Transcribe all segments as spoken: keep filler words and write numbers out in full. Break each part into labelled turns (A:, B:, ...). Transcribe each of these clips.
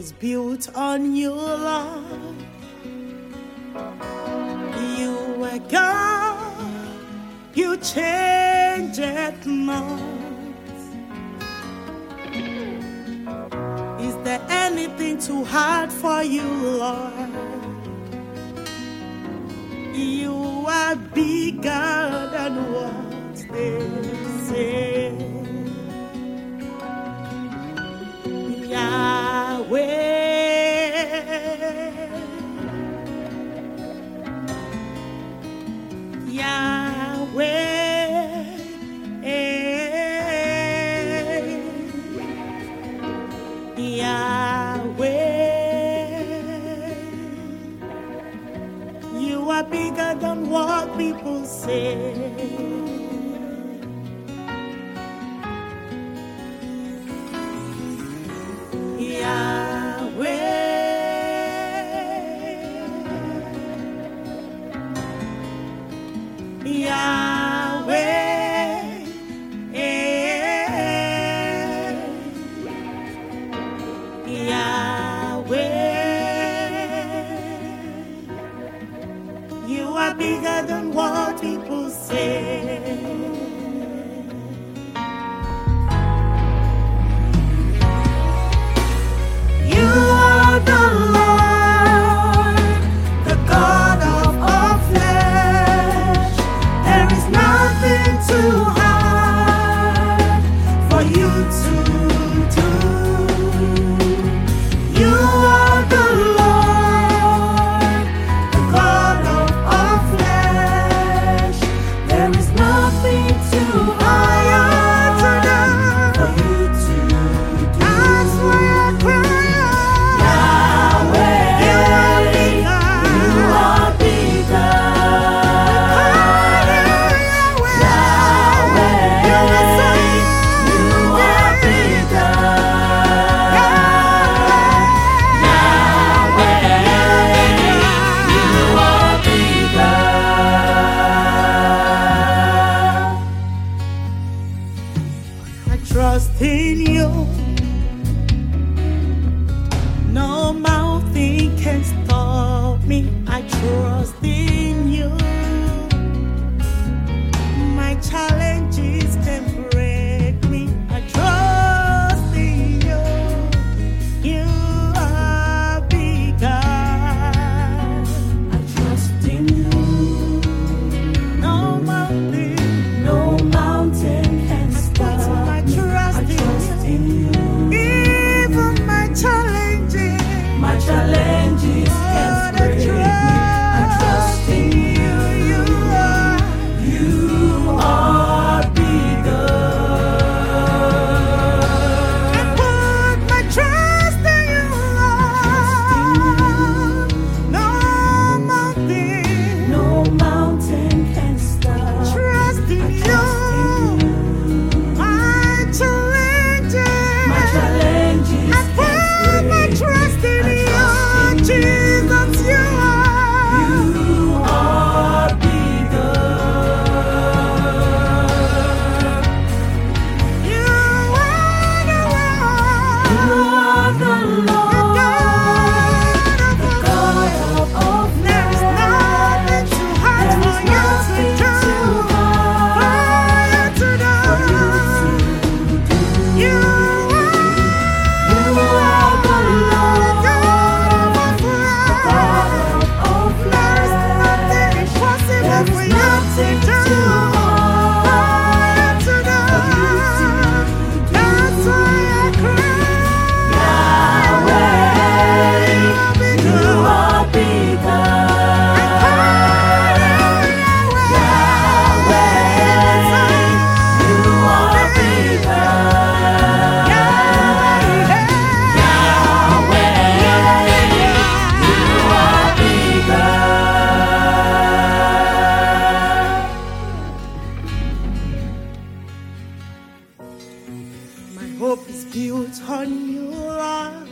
A: is built on you, Lord. You are God, you change it not. Is there anything too hard for you, Lord? You are bigger than what they say. Yahweh, Yahweh, Yahweh, you are bigger than what people say. You are bigger than what people say. You are the Lord, the God of all flesh. There is nothing too hard for you to do. You are the Lord, the God of all flesh. There is nothing too hard for you to do. That's why I cry. Yahweh, you are bigger. You are bigger. Yahweh, you are bigger. I trust in you. No mountain can stop me. I trust in you. My challenges can break me. I trust in you. You are bigger. I trust in you. No mountain, no mountain can stop. I trust in you. Even my challenges, my challenges can't break me. I trust in you. You are, you are bigger. I put my trust in you, Lord. No mountain, no mountain can stop. Trust in you. My challenges, my challenges I put my trust in you, Jesus. You are, you are bigger. You are the Lord. You are the Lord, the God of all flesh. There is nothing too hard for you to do. For you to do. You are the Lord, God of all flesh. There is nothing impossible for you to do. For you to do. That's why I cry. Yahweh, you are bigger. I cry, Yahweh, you are bigger. Yahweh, you are bigger. My hope is built on you, Lord.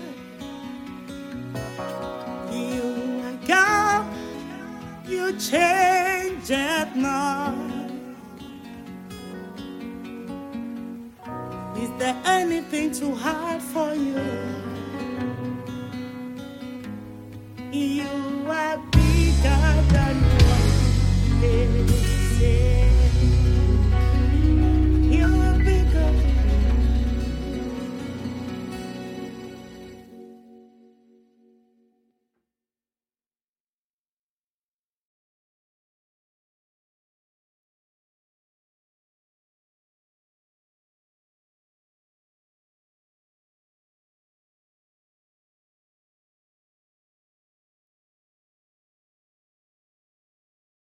A: You are God, you change it not. Is there anything too hard for you?